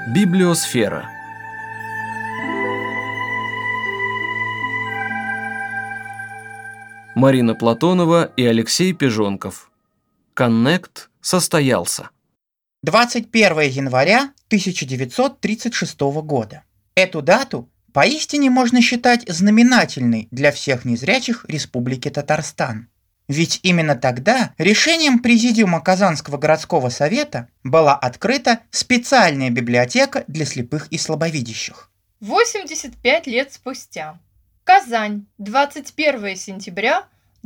Библиосфера. Марина Платонова и Алексей Пижонков. Коннект состоялся. 21 января 1936 года. Эту дату поистине можно считать знаменательной для всех незрячих Республики Татарстан. Ведь именно тогда решением Президиума Казанского городского совета была открыта специальная библиотека для слепых и слабовидящих. 85 лет спустя. Казань, 21 сентября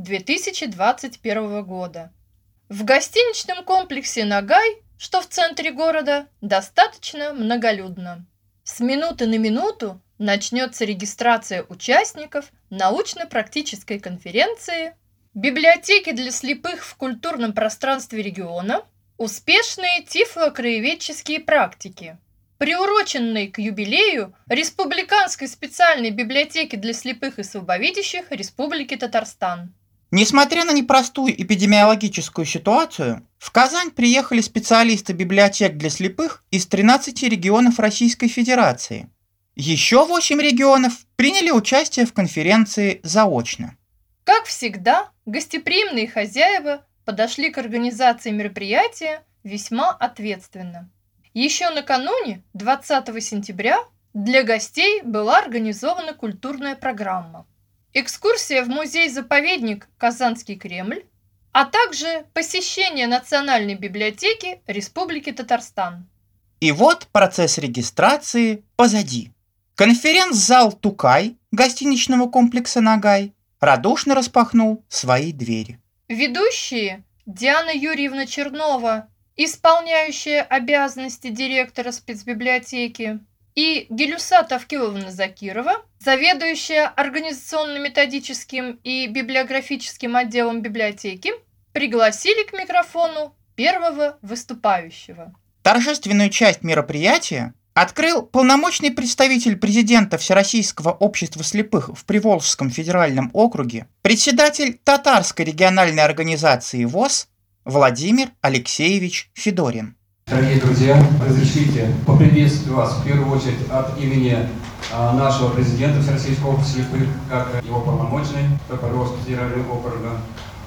2021 года. В гостиничном комплексе «Нагай», что в центре города, достаточно многолюдно. С минуты на минуту начнется регистрация участников научно-практической конференции «Библиотеки для слепых в культурном пространстве региона. Успешные тифло-краеведческие практики», приуроченной к юбилею Республиканской специальной библиотеки для слепых и слабовидящих Республики Татарстан. Несмотря на непростую эпидемиологическую ситуацию, в Казань приехали специалисты библиотек для слепых из 13 регионов Российской Федерации. Еще 8 регионов приняли участие в конференции заочно. Как всегда, гостеприимные хозяева подошли к организации мероприятия весьма ответственно. Еще накануне, 20 сентября, для гостей была организована культурная программа. Экскурсия в музей-заповедник «Казанский Кремль», а также посещение Национальной библиотеки Республики Татарстан. И вот процесс регистрации позади. Конференц-зал «Тукай» гостиничного комплекса «Нагай» радушно распахнул свои двери. Ведущие Диана Юрьевна Чернова, исполняющая обязанности директора спецбиблиотеки, и Гелюса Тавкиловна Закирова, заведующая организационно-методическим и библиографическим отделом библиотеки, пригласили к микрофону первого выступающего. Торжественную часть мероприятия открыл полномочный представитель президента Всероссийского общества слепых в Приволжском федеральном округе, председатель Татарской региональной организации ВОС Владимир Алексеевич Федорин. Дорогие друзья, разрешите поприветствовать вас в первую очередь от имени нашего президента Всероссийского общества слепых, как его полномочный Приволжского федерального округа,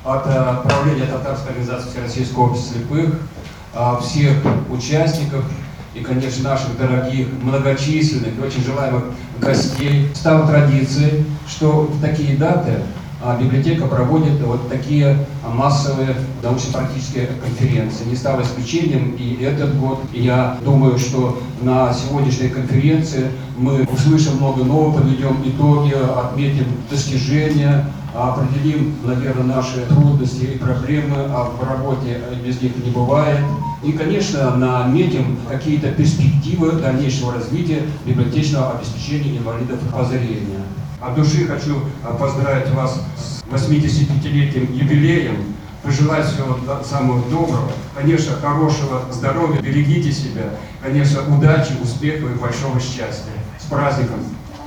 от правления Татарской организации Всероссийского общества слепых, всех участников и, конечно, наших дорогих, многочисленных и очень желаемых гостей. Стала традицией, что в такие даты библиотека проводит вот такие массовые научно-практические конференции. Не стало исключением и этот год. И я думаю, что на сегодняшней конференции мы услышим много нового, подведем итоги, отметим достижения, определим, наверное, наши трудности и проблемы, а в работе без них не бывает. И, конечно, наметим какие-то перспективы дальнейшего развития библиотечного обеспечения инвалидов по зрению. От души хочу поздравить вас с 85-летним юбилеем, пожелать всего самого доброго, конечно, хорошего здоровья, берегите себя, конечно, удачи, успехов и большого счастья. С праздником!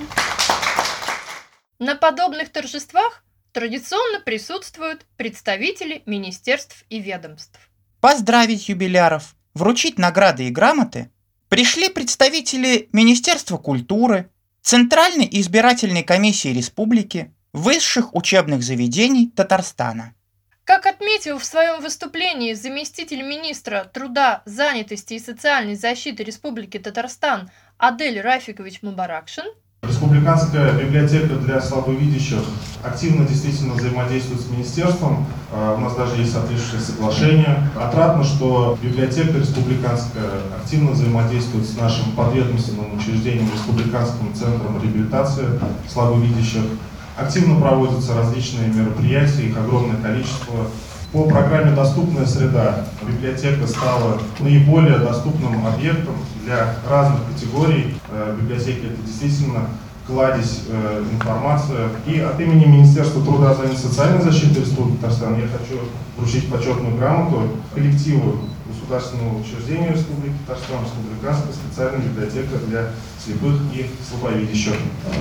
На подобных торжествах традиционно присутствуют представители министерств и ведомств. Поздравить юбиляров, вручить награды и грамоты пришли представители Министерства культуры, Центральной избирательной комиссии республики, высших учебных заведений Татарстана. Как отметил в своем выступлении заместитель министра труда, занятости и социальной защиты Республики Татарстан Адель Рафикович Мубаракшин, Республиканская библиотека для слабовидящих активно действительно взаимодействует с министерством. У нас даже есть соответствующее соглашение. Отрадно, что библиотека республиканская активно взаимодействует с нашим подведомственным учреждением Республиканским центром реабилитации слабовидящих. Активно проводятся различные мероприятия, их огромное количество. По программе «Доступная среда» библиотека стала наиболее доступным объектом для разных категорий. Библиотеки — это действительно кладезь информации. И от имени Министерства труда, занятости и социальной защиты Республики Татарстан я хочу вручить почетную грамоту коллективу государственного учреждения Республики Татарстан, Республиканская специальная библиотека для слепых и слабовидящих.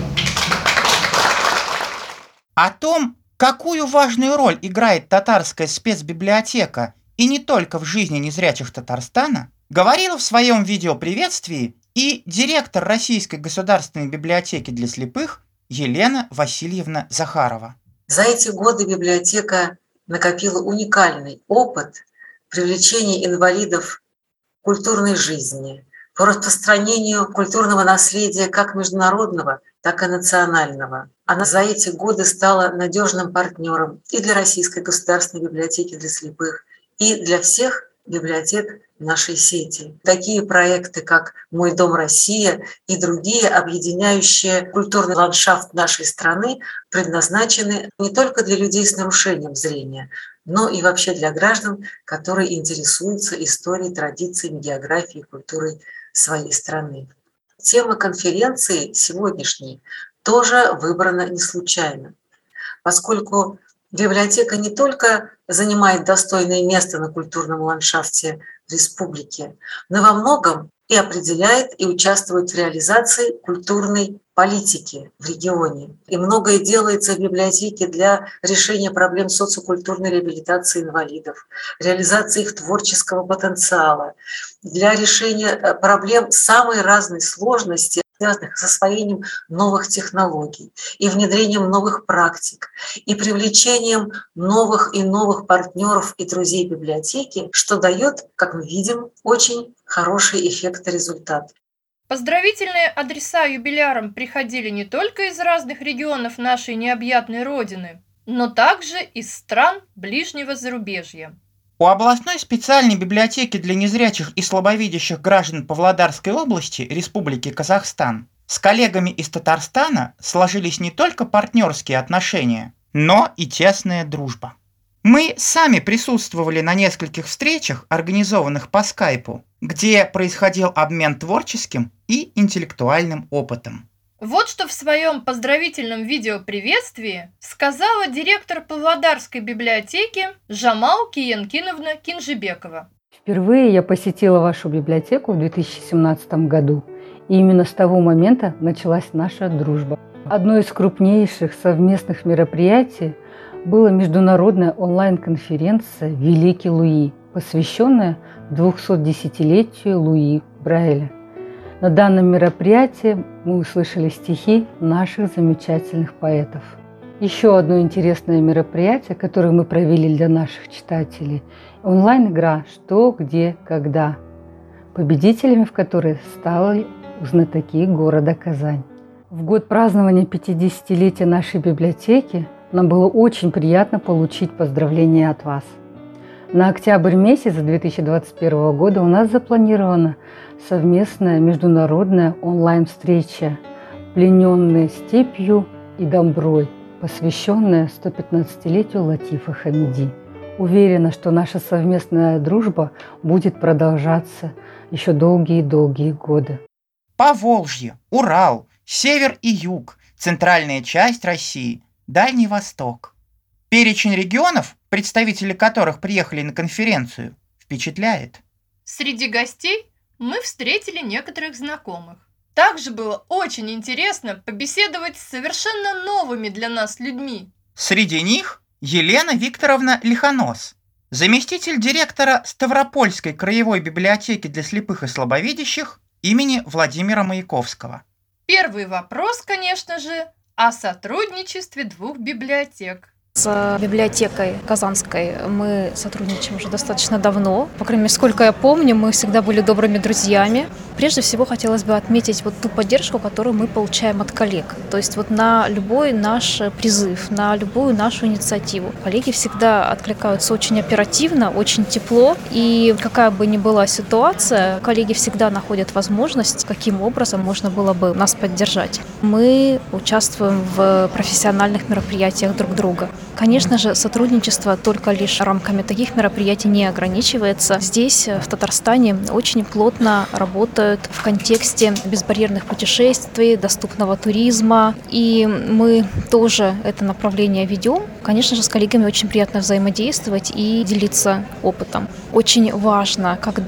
О том, какую важную роль играет татарская спецбиблиотека и не только в жизни незрячих Татарстана, говорила в своем видеоприветствии и директор Российской государственной библиотеки для слепых Елена Васильевна Захарова. За эти годы библиотека накопила уникальный опыт привлечения инвалидов к культурной жизни, по распространению культурного наследия как международного, так и национального. Она за эти годы стала надежным партнером и для Российской государственной библиотеки для слепых, и для всех библиотек нашей сети. Такие проекты, как «Мой дом Россия» и другие, объединяющие культурный ландшафт нашей страны, предназначены не только для людей с нарушением зрения, но и вообще для граждан, которые интересуются историей, традициями, географией, культурой своей страны. Тема конференции сегодняшней тоже выбрана не случайно, поскольку библиотека не только занимает достойное место на культурном ландшафте республики, но во многом и определяет и участвует в реализации культурной политики в регионе. И многое делается в библиотеке для решения проблем социокультурной реабилитации инвалидов, реализации их творческого потенциала, для решения проблем самой разной сложности, связанных с освоением новых технологий и внедрением новых практик, и привлечением новых и новых партнеров и друзей библиотеки, что дает, как мы видим, очень хороший эффект и результат. Поздравительные адреса юбилярам приходили не только из разных регионов нашей необъятной родины, но также из стран ближнего зарубежья. У областной специальной библиотеки для незрячих и слабовидящих граждан Павлодарской области Республики Казахстан с коллегами из Татарстана сложились не только партнерские отношения, но и тесная дружба. Мы сами присутствовали на нескольких встречах, организованных по скайпу, где происходил обмен творческим и интеллектуальным опытом. Вот что в своем поздравительном видеоприветствии сказала директор Павлодарской библиотеки Жамал Киянкиновна Кинжибекова. Впервые я посетила вашу библиотеку в 2017 году, и именно с того момента началась наша дружба. Одно из крупнейших совместных мероприятий была международная онлайн-конференция «Великий Луи», посвященная 210-летию Луи Брайля. На данном мероприятии мы услышали стихи наших замечательных поэтов. Еще одно интересное мероприятие, которое мы провели для наших читателей – онлайн-игра «Что, где, когда», победителями в которой стали знатоки города Казань. В год празднования 50-летия нашей библиотеки нам было очень приятно получить поздравления от вас. На октябрь месяц 2021 года у нас запланирована совместная международная онлайн-встреча «Плененные степью и домброй», посвященная 115-летию Латифа Хамиди. Уверена, что наша совместная дружба будет продолжаться еще долгие-долгие годы. Поволжье, Урал, север и юг, центральная часть России, Дальний Восток. Перечень регионов, представители которых приехали на конференцию, впечатляет. Среди гостей мы встретили некоторых знакомых. Также было очень интересно побеседовать с совершенно новыми для нас людьми. Среди них Елена Викторовна Лихонос, заместитель директора Ставропольской краевой библиотеки для слепых и слабовидящих имени Владимира Маяковского. Первый вопрос, конечно же, о сотрудничестве двух библиотек. С библиотекой Казанской мы сотрудничаем уже достаточно давно. По крайней мере, сколько я помню, мы всегда были добрыми друзьями. Прежде всего, хотелось бы отметить вот ту поддержку, которую мы получаем от коллег. То есть вот на любой наш призыв, на любую нашу инициативу коллеги всегда откликаются очень оперативно, очень тепло. И какая бы ни была ситуация, коллеги всегда находят возможность, каким образом можно было бы нас поддержать. Мы участвуем в профессиональных мероприятиях друг друга. Конечно же, сотрудничество только лишь рамками таких мероприятий не ограничивается. Здесь, в Татарстане, очень плотно работают в контексте безбарьерных путешествий, доступного туризма. И мы тоже это направление ведем. Конечно же, с коллегами очень приятно взаимодействовать и делиться опытом. Очень важно, когда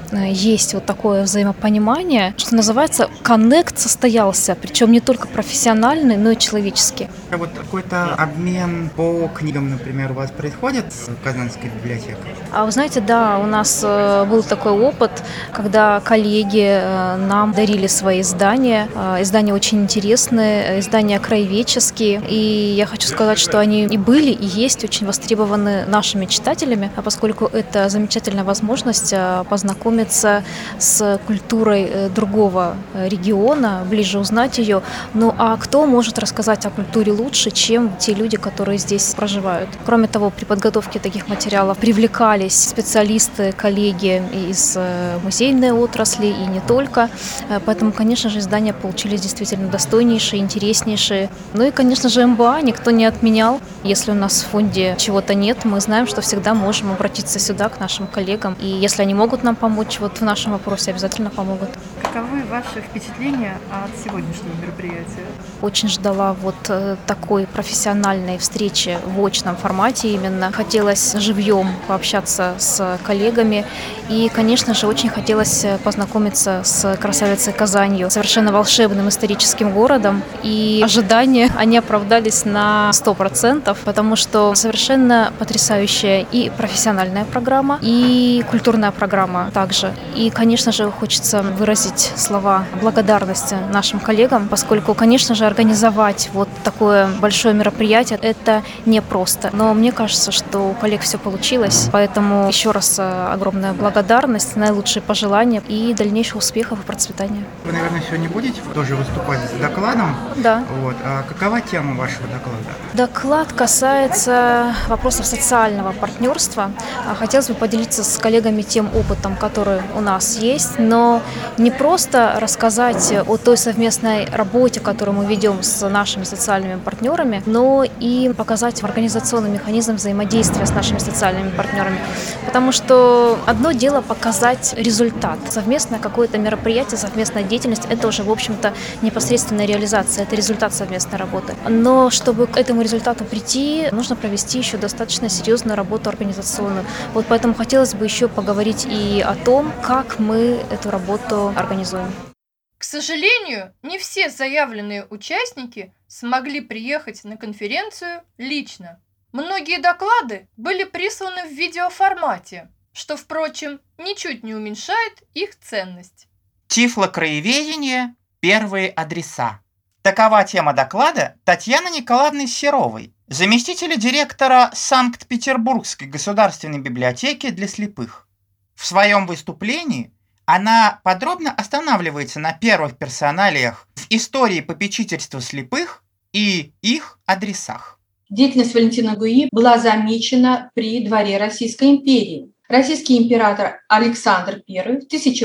есть вот такое взаимопонимание, что называется, коннект состоялся, причем не только профессиональный, но и человеческий. Вот какой-то обмен по книгам, например, у вас происходит с Казанской библиотекой? А вы знаете, да, у нас был такой опыт, когда коллеги нам дарили свои издания. Издания очень интересные, издания краеведческие. И я хочу сказать, что они и были, и есть очень востребованы нашими читателями, поскольку это замечательная возможность познакомиться с культурой другого региона, ближе узнать ее. Ну а кто может рассказать о культуре лучше, чем те люди, которые здесь проживают? Кроме того, при подготовке таких материалов привлекались специалисты, коллеги из музейной отрасли и не только. Поэтому, конечно же, издания получились действительно достойнейшие, интереснейшие. Ну и, конечно же, МБА никто не отменял. Если у нас в фонде чего-то нет, мы знаем, что всегда можем обратиться сюда, к нашим коллегам. И если они могут нам помочь вот в нашем вопросе, обязательно помогут. Каковы ваши впечатления от сегодняшнего мероприятия? Очень ждала вот такой профессиональной встречи в очном формате именно. Хотелось живьем пообщаться с коллегами. И, конечно же, очень хотелось познакомиться с красавицей Казанью, совершенно волшебным историческим городом. И ожидания, они оправдались на 100%, потому что совершенно потрясающая и профессиональная программа, и культурная программа также. И, конечно же, хочется выразить слова благодарности нашим коллегам, поскольку, конечно же, организовать вот такое большое мероприятие – это непросто. Но мне кажется, что у коллег все получилось, поэтому еще раз огромная благодарность, наилучшие пожелания и дальнейших успехов и процветания. Вы, наверное, сегодня будете тоже выступать с докладом? Да. Вот. А какова тема вашего доклада? Доклад касается вопросов социального партнерства. Хотелось бы поделиться с коллегами тем опытом, который у нас есть, но не просто рассказать о той совместной работе, которую мы ведем с нашими социальными партнерами, но и показать организационный механизм взаимодействия с нашими социальными партнерами. Потому что одно дело показать результат. Совместное какое-то мероприятие, совместная деятельность – это уже, в общем-то, непосредственная реализация, это результат совместной работы. Но чтобы к этому результату прийти, нужно провести еще достаточно серьезную работу организационную. Вот поэтому хотелось бы еще поговорить и о том, как мы эту работу организуем. К сожалению, не все заявленные участники смогли приехать на конференцию лично. Многие доклады были присланы в видеоформате, что, впрочем, ничуть не уменьшает их ценность. Тифлокраеведение. Первые адреса. Такова тема доклада Татьяны Николаевны Серовой, заместителя директора Санкт-Петербургской государственной библиотеки для слепых. В своем выступлении она подробно останавливается на первых персоналиях в истории попечительства слепых и их адресах. Деятельность Валентина Гюи была замечена при дворе Российской империи. Российский император Александр I в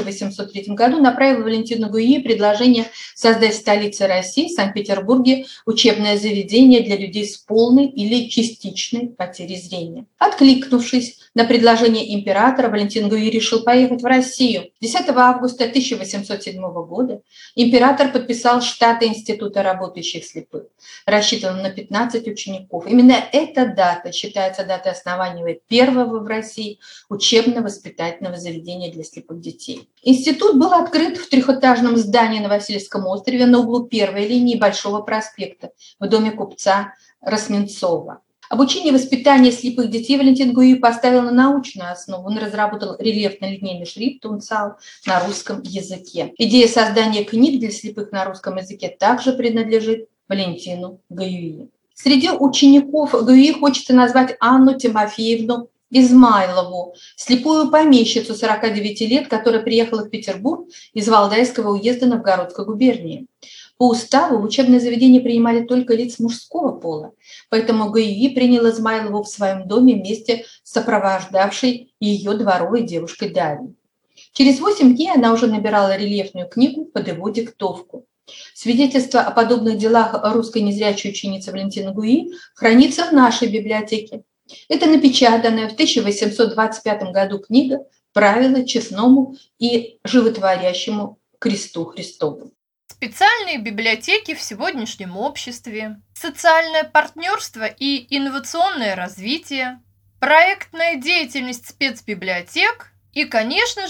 1803 году направил Валентину Гюи предложение создать в столице России, Санкт-Петербурге, учебное заведение для людей с полной или частичной потерей зрения. Откликнувшись на предложение императора, Валентин Гюи решил поехать в Россию. 10 августа 1807 года император подписал штаты Института работающих слепых, рассчитанного на 15 учеников. Именно эта дата считается датой основания первого в России учебно-воспитательного заведения для слепых детей. Институт был открыт в трехэтажном здании на Васильевском острове на углу первой линии Большого проспекта в доме купца Росменцова. Обучение и воспитание слепых детей Валентин Гюи поставил на научную основу. Он разработал рельефно-линейный шрифт «Унцал» на русском языке. Идея создания книг для слепых на русском языке также принадлежит Валентину Гюи. Среди учеников Гюи хочется назвать Анну Тимофеевну Измайлову, слепую помещицу 49 лет, которая приехала в Петербург из Валдайского уезда Новгородской губернии. По уставу в учебное заведение принимали только лиц мужского пола, поэтому Гюи принял Измайлову в своем доме вместе с сопровождавшей ее дворовой девушкой Дарьей. Через 8 дней она уже набирала рельефную книгу под его диктовку. Свидетельство о подобных делах русской незрячей ученицы Валентины Гюи хранится в нашей библиотеке. Это напечатанная в 1825 году книга «Правила честному и животворящему кресту Христову». Специальные библиотеки в сегодняшнем обществе, социальное партнерство и инновационное развитие, проектная деятельность спецбиблиотек и, конечно же,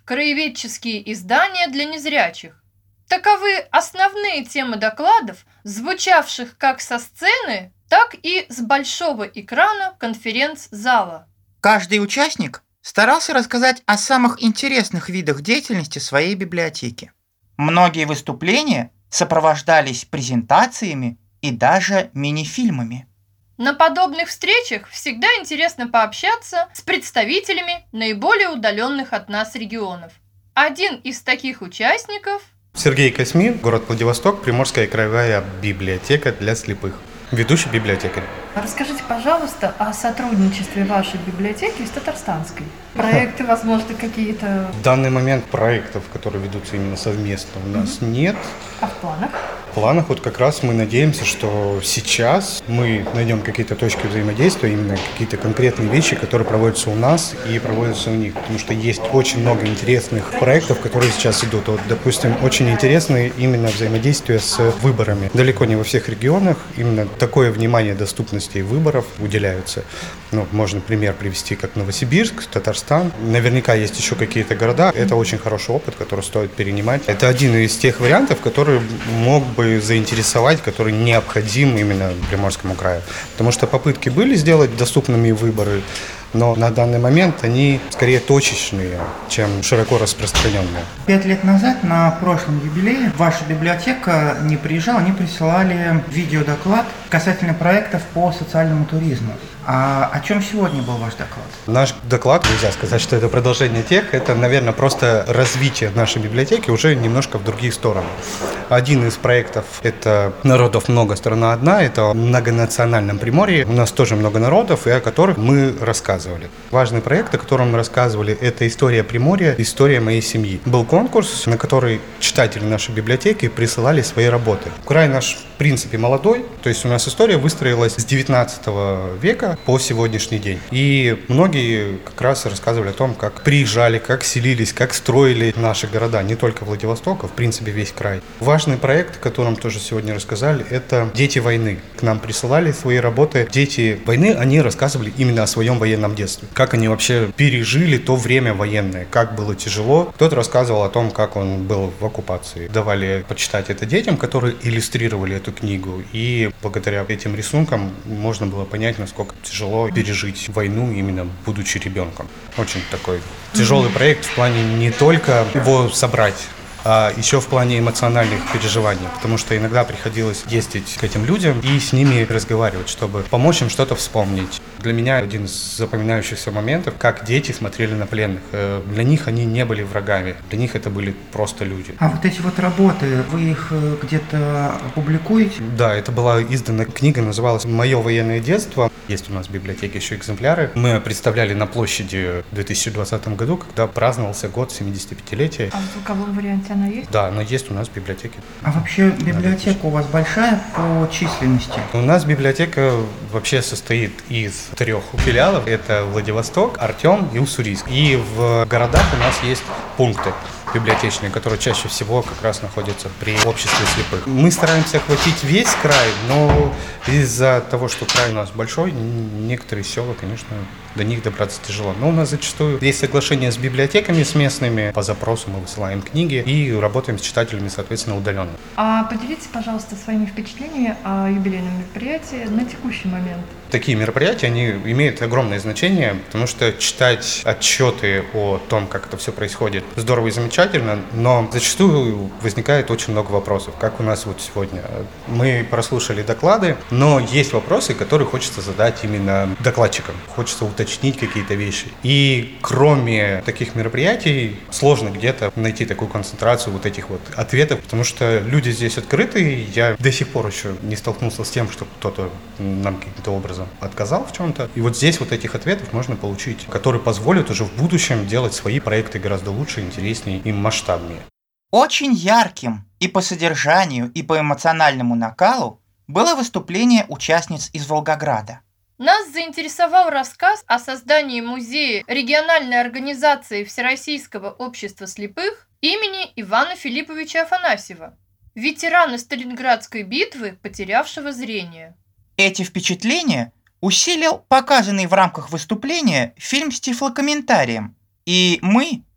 краеведческие издания для незрячих. Таковы основные темы докладов, звучавших как со сцены, так и с большого экрана конференц-зала. Каждый участник старался рассказать о самых интересных видах деятельности своей библиотеки. Многие выступления сопровождались презентациями и даже мини-фильмами. На подобных встречах всегда интересно пообщаться с представителями наиболее удаленных от нас регионов. Один из таких участников – Сергей Косьмин, город Владивосток, Приморская краевая библиотека для слепых. Ведущий библиотекарь. Расскажите, пожалуйста, о сотрудничестве вашей библиотеки с татарстанской. Проекты, возможно, какие-то? В данный момент проектов, которые ведутся именно совместно, у нас нет. А в планах? В планах вот как раз мы надеемся, что сейчас мы найдем какие-то точки взаимодействия, именно какие-то конкретные вещи, которые проводятся у нас и проводятся у них. Потому что есть очень много интересных проектов, которые сейчас идут. Вот, допустим, очень интересные именно взаимодействие с выборами. Далеко не во всех регионах именно такое внимание доступности выборов уделяются. Ну, можно пример привести, как Новосибирск, Татарстан. Наверняка есть еще какие-то города. Это очень хороший опыт, который стоит перенимать. Это один из тех вариантов, который мог бы заинтересовать, который необходим именно Приморскому краю. Потому что попытки были сделать доступными выборы, но на данный момент они скорее точечные, чем широко распространенные. 5 лет назад на прошлом юбилее ваша библиотека не приезжала, не присылали видеодоклад касательно проектов по социальному туризму. А о чем сегодня был ваш доклад? Наш доклад, нельзя сказать, что это продолжение тех, это, наверное, просто развитие нашей библиотеки уже немножко в другие стороны. Один из проектов – это «Народов много, страна одна», это в многонациональном Приморье. У нас тоже много народов, и о которых мы рассказывали. Важный проект, о котором мы рассказывали, это «История Приморья, история моей семьи». Был конкурс, на который читатели нашей библиотеки присылали свои работы. Край наш, в принципе, молодой, то есть у нас история выстроилась с 19 века по сегодняшний день. И многие как раз рассказывали о том, как приезжали, как селились, как строили наши города, не только Владивосток, а в принципе весь край. Важный проект, о котором тоже сегодня рассказали, это «Дети войны». К нам присылали свои работы. Дети войны, они рассказывали именно о своем военном детстве. Как они вообще пережили то время военное, как было тяжело. Кто-то рассказывал о том, как он был в оккупации. Давали почитать это детям, которые иллюстрировали эту книгу. И благодаря этим рисункам можно было понять, насколько тяжело пережить войну, именно будучи ребенком. Очень такой тяжелый проект в плане не только его собрать, а еще в плане эмоциональных переживаний, потому что иногда приходилось ездить к этим людям и с ними разговаривать, чтобы помочь им что-то вспомнить. Для меня один из запоминающихся моментов, как дети смотрели на пленных. Для них они не были врагами, для них это были просто люди. А вот эти вот работы, вы их где-то публикуете? Да, это была издана книга, называлась «Мое военное детство». Есть у нас в библиотеке еще экземпляры. Мы представляли на площади в 2020 году, когда праздновался год 75-летия. А в звуковом варианте она есть? Да, она есть у нас в библиотеке. А вообще библиотека у вас большая по численности? У нас библиотека вообще состоит из 3 филиалов. Это Владивосток, Артем и Уссурийск. И в городах у нас есть пункты библиотечные, которые чаще всего как раз находятся при обществе слепых. Мы стараемся охватить весь край, но из-за того, что край у нас большой, некоторые села, конечно, до них добраться тяжело. Но у нас зачастую есть соглашение с библиотеками, с местными. По запросу мы высылаем книги и работаем с читателями, соответственно, удаленно. А поделитесь, пожалуйста, своими впечатлениями о юбилейном мероприятии на текущий момент. Такие мероприятия, они имеют огромное значение, потому что читать отчеты о том, как это все происходит, здорово и замечательно, но зачастую возникает очень много вопросов, как у нас вот сегодня. Мы прослушали доклады, но есть вопросы, которые хочется задать именно докладчикам, хочется уточнить какие-то вещи. И кроме таких мероприятий сложно где-то найти такую концентрацию вот этих вот ответов, потому что люди здесь открыты, я до сих пор еще не столкнулся с тем, что кто-то нам каким-то образом отказал в чем-то. И вот здесь вот этих ответов можно получить, которые позволят уже в будущем делать свои проекты гораздо лучше, интереснее и масштабнее. Очень ярким и по содержанию, и по эмоциональному накалу было выступление участниц из Волгограда. Нас заинтересовал рассказ о создании музея региональной организации Всероссийского общества слепых имени Ивана Филипповича Афанасьева, ветерана Сталинградской битвы, потерявшего зрение. Эти впечатления усилил показанный в рамках выступления фильм с тифлокомментарием, и мы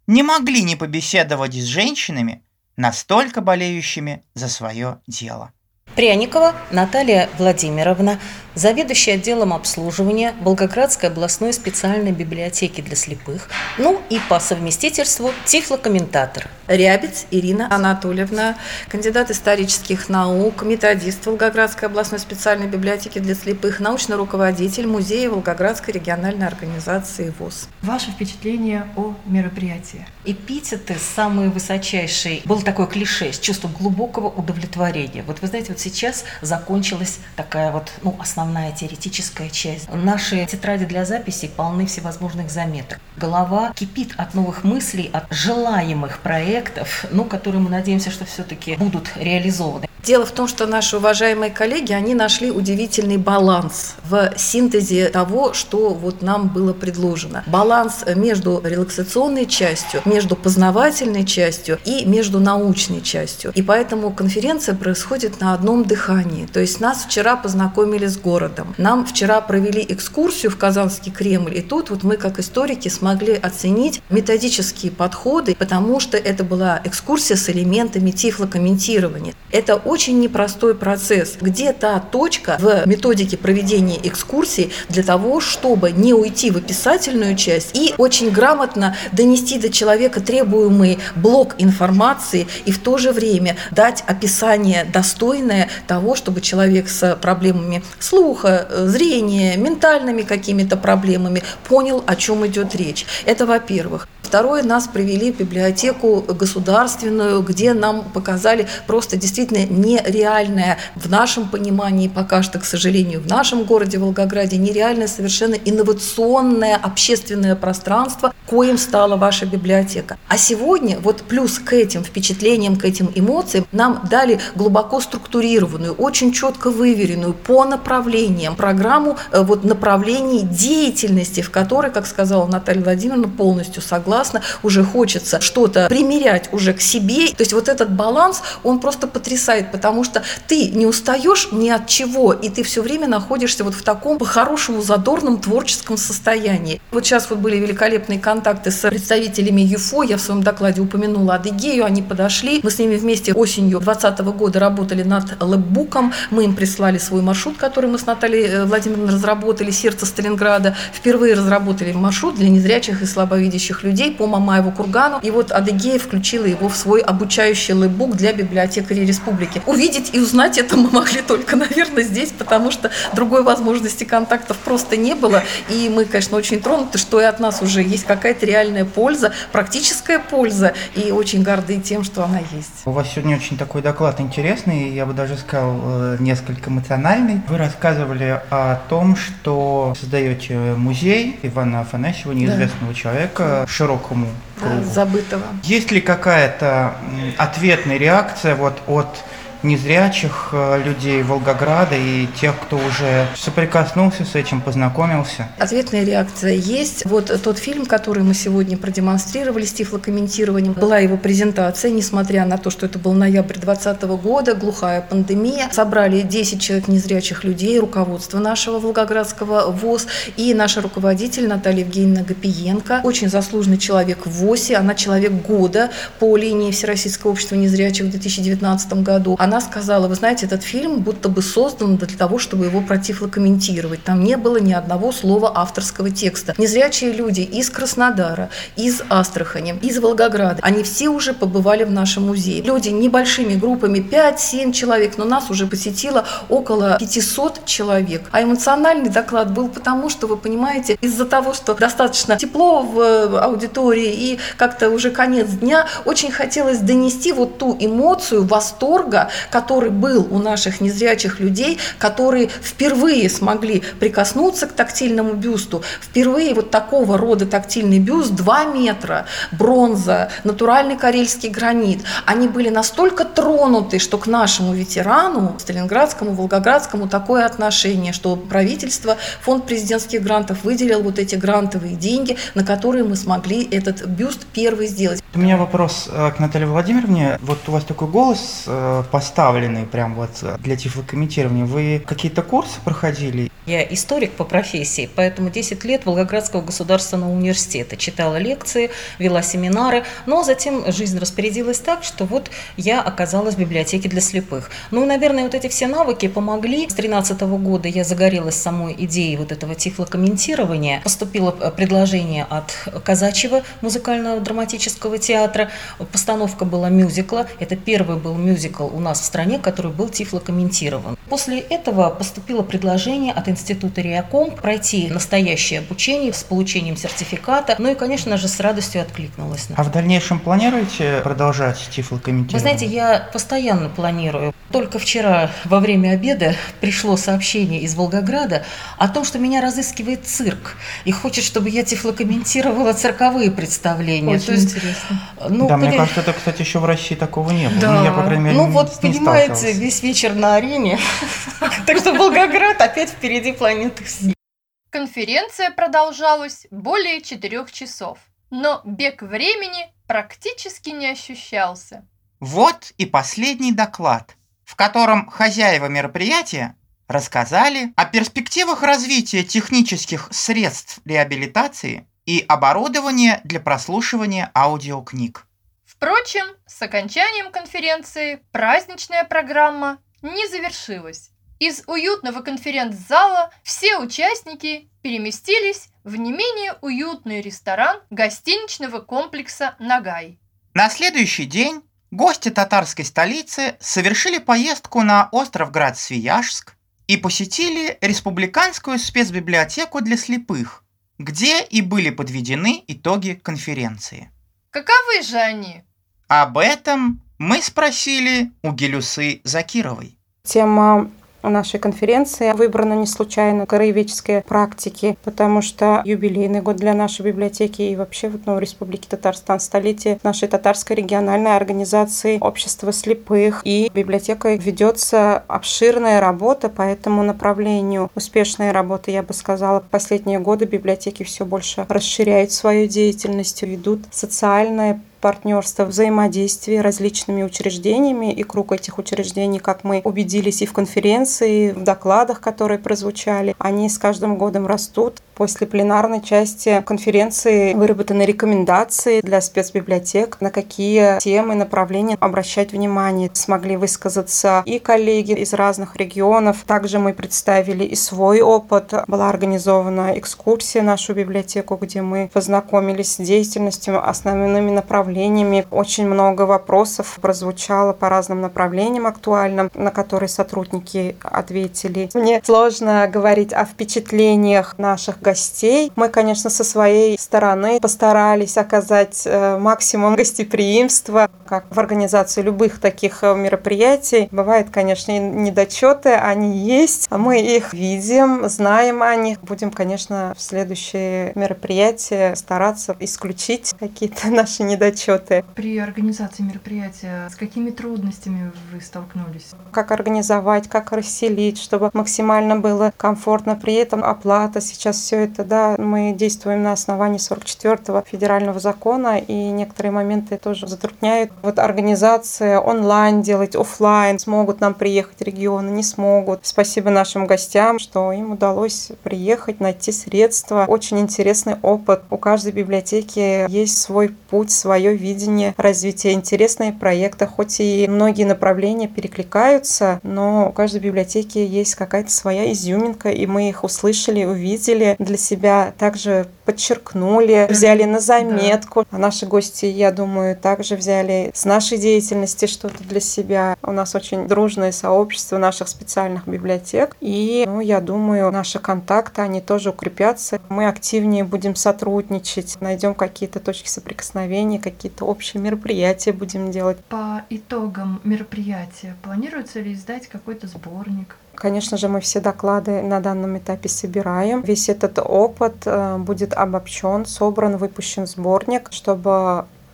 не могли не побеседовать с женщинами, настолько болеющими за свое дело. Пряникова Наталья Владимировна, заведующая отделом обслуживания Волгоградской областной специальной библиотеки для слепых, ну и по совместительству тифлокомментатор. Рябец Ирина Анатольевна, кандидат исторических наук, методист Волгоградской областной специальной библиотеки для слепых, научный руководитель музея Волгоградской региональной организации ВОС. Ваше впечатление о мероприятии? Эпитеты самые высочайшие. Было такое клише с чувством глубокого удовлетворения. Вот вы знаете, вот сейчас закончилась такая вот, основная теоретическая часть. Наши тетради для записей полны всевозможных заметок. Голова кипит от новых мыслей, от желаемых проектов, которые мы надеемся, что все-таки будут реализованы. Дело в том, что наши уважаемые коллеги, они нашли удивительный баланс в синтезе того, что вот нам было предложено. Баланс между релаксационной частью, между познавательной частью и между научной частью. И поэтому конференция происходит на одном дыхании. То есть нас вчера познакомили с городом. Нам вчера провели экскурсию в Казанский Кремль. И тут вот мы, как историки, смогли оценить методические подходы, потому что это была экскурсия с элементами тифлокомментирования. Это очень непростой процесс. Где та точка в методике проведения экскурсии для того, чтобы не уйти в описательную часть и очень грамотно донести до человека требуемый блок информации и в то же время дать описание достойное того, чтобы человек с проблемами слуха, зрения, ментальными какими-то проблемами понял, о чем идет речь. Это во-первых. Второе, нас привели в библиотеку государственную, где нам показали просто действительно нереальное, в нашем понимании пока что, к сожалению, в нашем городе Волгограде, нереальное, совершенно инновационное общественное пространство, коим стала ваша библиотека. А сегодня, вот плюс к этим впечатлениям, к этим эмоциям, нам дали глубоко структурированную, очень четко выверенную по направлениям программу направлений деятельности, в которой, как сказала Наталья Владимировна, полностью согласна, уже хочется что-то примерять уже к себе. То есть вот этот баланс, он просто потрясает, потому что ты не устаешь ни от чего, и ты все время находишься вот в таком по-хорошему задорном творческом состоянии. Вот сейчас вот были великолепные контакты с представителями ЮФО, я в своем докладе упомянула Адыгею, они подошли, мы с ними вместе осенью 2020 года работали над лэпбуком, мы им прислали свой маршрут, который мы с Натальей Владимировной разработали, «Сердце Сталинграда», впервые разработали маршрут для незрячих и слабовидящих людей по Мамаеву кургану, и вот Адыгея включила его в свой обучающий лэпбук для библиотекарей республики. Увидеть и узнать это мы могли только, наверное, здесь, потому что другой возможности контактов просто не было, и мы, конечно, очень тронуты, что и от нас уже есть какая-то реальная польза, практическая польза, и очень горды тем, что она есть. У вас сегодня очень такой доклад интересный, я бы даже сказал, несколько эмоциональный. Вы рассказывали о том, что создаете музей Ивана Афанасьева, неизвестного человека, широкому кругу. Забытого. Есть ли какая-то ответная реакция от незрячих людей Волгограда и тех, кто уже соприкоснулся с этим, познакомился? Ответная реакция есть. Вот тот фильм, который мы сегодня продемонстрировали с тифлокомментированием, была его презентация, несмотря на то, что это был ноябрь 2020 года, глухая пандемия. Собрали 10 человек незрячих людей, руководство нашего Волгоградского ВОС и наша руководитель Наталья Евгеньевна Гапиенко, очень заслуженный человек в ВОСе, она человек года по линии Всероссийского общества незрячих в 2019 году. Она сказала, вы знаете, этот фильм будто бы создан для того, чтобы его протифлокомментировать. Там не было ни одного слова авторского текста. Незрячие люди из Краснодара, из Астрахани, из Волгограда, они все уже побывали в нашем музее. Люди небольшими группами, 5-7 человек, но нас уже посетило около 500 человек. А эмоциональный доклад был потому, что, вы понимаете, из-за того, что достаточно тепло в аудитории и как-то уже конец дня, очень хотелось донести вот ту эмоцию восторга, который был у наших незрячих людей, которые впервые смогли прикоснуться к тактильному бюсту. Впервые вот такого рода тактильный бюст, 2 метра, бронза, натуральный карельский гранит. Они были настолько тронуты, что к нашему ветерану, сталинградскому, волгоградскому, такое отношение, что правительство, фонд президентских грантов выделил вот эти грантовые деньги, на которые мы смогли этот бюст первый сделать. У меня вопрос к Наталье Владимировне. Вот у вас такой голос поставленный прям вот для тифлокомментирования. Вы какие-то курсы проходили? Я историк по профессии, поэтому 10 лет Волгоградского государственного университета читала лекции, вела семинары, но затем жизнь распорядилась так, что вот я оказалась в библиотеке для слепых. Ну и, наверное, вот эти все навыки помогли. С 2013 года я загорелась самой идеей вот этого тифлокомментирования. Поступило предложение от Казачьего музыкального драматического театра. Постановка была мюзикла. Это первый был мюзикл у нас в стране, который был тифлокомментирован. После этого поступило предложение от Института РИАКом пройти настоящее обучение с получением сертификата. Ну и, конечно же, с радостью откликнулась. А в дальнейшем планируете продолжать тифлокомментирование? Вы знаете, я постоянно планирую. Только вчера во время обеда пришло сообщение из Волгограда о том, что меня разыскивает цирк и хочет, чтобы я тифлокомментировала цирковые представления. Очень интересно. Ну, да, мне кажется, это, кстати, еще в России такого не было. Да. Ну, я, по крайней мере, ну вот, не понимаете, сталкивалась. весь вечер на арене. Так что Волгоград опять впереди планеты всей. Конференция продолжалась более 4 часов, но бег времени практически не ощущался. Вот и последний доклад, в котором хозяева мероприятия рассказали о перспективах развития технических средств реабилитации и оборудования для прослушивания аудиокниг. Впрочем, с окончанием конференции праздничная программа не завершилась. Из уютного конференц-зала все участники переместились в не менее уютный ресторан гостиничного комплекса «Нагай». На следующий день гости татарской столицы совершили поездку на остров Град-Свияжск и посетили Республиканскую спецбиблиотеку для слепых, где и были подведены итоги конференции. Каковы же они? Об этом мы спросили у Гелюсы Закировой. Тема нашей конференции выбрана не случайно краеведческой практики, потому что юбилейный год для нашей библиотеки и вообще в Республике Татарстан, столетие нашей татарской региональной организации Общества слепых. И библиотекой ведется обширная работа по этому направлению. Успешная работа, я бы сказала. В последние годы библиотеки все больше расширяют свою деятельность, ведут социальное партнерство, взаимодействие различными учреждениями, и круг этих учреждений, как мы убедились и в конференции, в докладах, которые прозвучали, они с каждым годом растут. После пленарной части конференции выработаны рекомендации для спецбиблиотек, на какие темы, направления обращать внимание. Смогли высказаться и коллеги из разных регионов. Также мы представили и свой опыт. Была организована экскурсия в нашу библиотеку, где мы познакомились с деятельностью, основными направлениями. Очень много вопросов прозвучало по разным направлениям актуальным, на которые сотрудники ответили. Мне сложно говорить о впечатлениях наших гостей. Мы, конечно, со своей стороны постарались оказать максимум гостеприимства, как в организации любых таких мероприятий. Бывают, конечно, недочеты, они есть. Мы их видим, знаем о них. Будем, конечно, в следующие мероприятия стараться исключить какие-то наши недочеты. При организации мероприятия с какими трудностями вы столкнулись? Как организовать, как расселить, чтобы максимально было комфортно. При этом оплата сейчас все это, да, мы действуем на основании 44-го федерального закона, и некоторые моменты тоже затрудняют. Вот организация онлайн делать, офлайн, смогут нам приехать регионы, не смогут. Спасибо нашим гостям, что им удалось приехать, найти средства. Очень интересный опыт. У каждой библиотеки есть свой путь, свое видение развития, интересные проекты, хоть и многие направления перекликаются, но у каждой библиотеки есть какая-то своя изюминка, и мы их услышали, увидели, для себя также подчеркнули, взяли на заметку. А наши гости, я думаю, также взяли с нашей деятельности что-то для себя. У нас очень дружное сообщество наших специальных библиотек, и, я думаю, наши контакты, они тоже укрепятся. Мы активнее будем сотрудничать, найдем какие-то точки соприкосновения, какие-то общие мероприятия будем делать. По итогам мероприятия планируется ли издать какой-то сборник? Конечно же, мы все доклады на данном этапе собираем. Весь этот опыт будет обобщен, собран, выпущен сборник, чтобы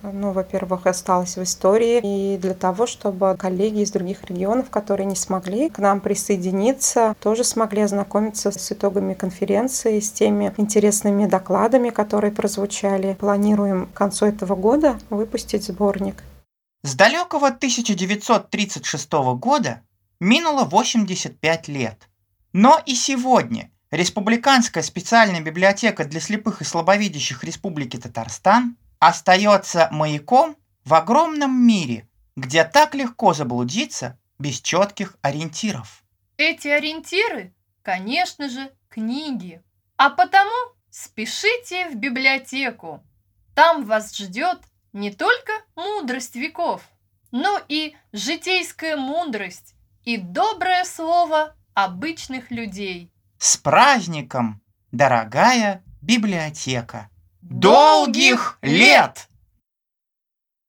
во-первых, осталось в истории, и для того, чтобы коллеги из других регионов, которые не смогли к нам присоединиться, тоже смогли ознакомиться с итогами конференции, с теми интересными докладами, которые прозвучали. Планируем к концу этого года выпустить сборник. С далекого 1936 года минуло 85 лет. Но и сегодня Республиканская специальная библиотека для слепых и слабовидящих Республики Татарстан остается маяком в огромном мире, где так легко заблудиться без четких ориентиров. Эти ориентиры, конечно же, книги. А потому спешите в библиотеку. Там вас ждет не только мудрость веков, но и житейская мудрость и доброе слово обычных людей. С праздником, дорогая библиотека! Долгих лет!